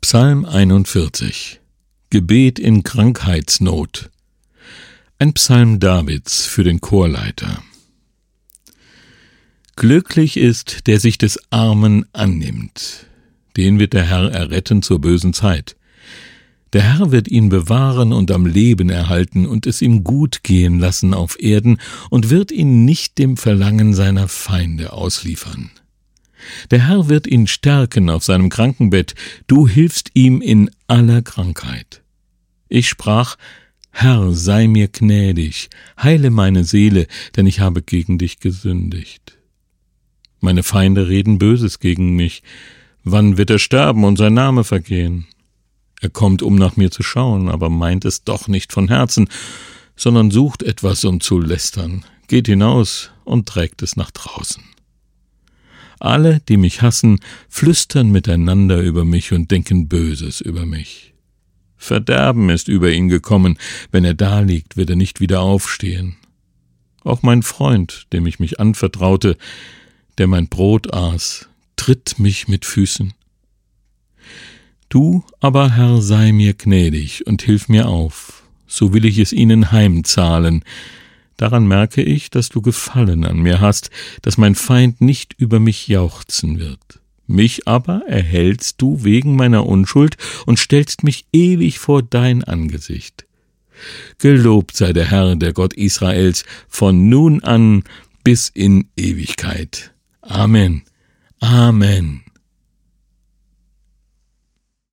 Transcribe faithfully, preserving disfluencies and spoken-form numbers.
Psalm einundvierzig. Gebet in Krankheitsnot. Ein Psalm Davids für den Chorleiter. Glücklich ist, der sich des Armen annimmt. Den wird der Herr erretten zur bösen Zeit. Der Herr wird ihn bewahren und am Leben erhalten und es ihm gut gehen lassen auf Erden und wird ihn nicht dem Verlangen seiner Feinde ausliefern. Der Herr wird ihn stärken auf seinem Krankenbett, du hilfst ihm in aller Krankheit. Ich sprach, Herr, sei mir gnädig, heile meine Seele, denn ich habe gegen dich gesündigt. Meine Feinde reden Böses gegen mich. Wann wird er sterben und sein Name vergehen? Er kommt, um nach mir zu schauen, aber meint es doch nicht von Herzen, sondern sucht etwas, um zu lästern, geht hinaus und trägt es nach draußen. Alle, die mich hassen, flüstern miteinander über mich und denken Böses über mich. Verderben ist über ihn gekommen, wenn er daliegt, wird er nicht wieder aufstehen. Auch mein Freund, dem ich mich anvertraute, der mein Brot aß, tritt mich mit Füßen. Du aber, Herr, sei mir gnädig und hilf mir auf, so will ich es ihnen heimzahlen. Daran merke ich, dass du Gefallen an mir hast, dass mein Feind nicht über mich jauchzen wird. Mich aber erhältst du wegen meiner Unschuld und stellst mich ewig vor dein Angesicht. Gelobt sei der Herr, der Gott Israels, von nun an bis in Ewigkeit. Amen. Amen.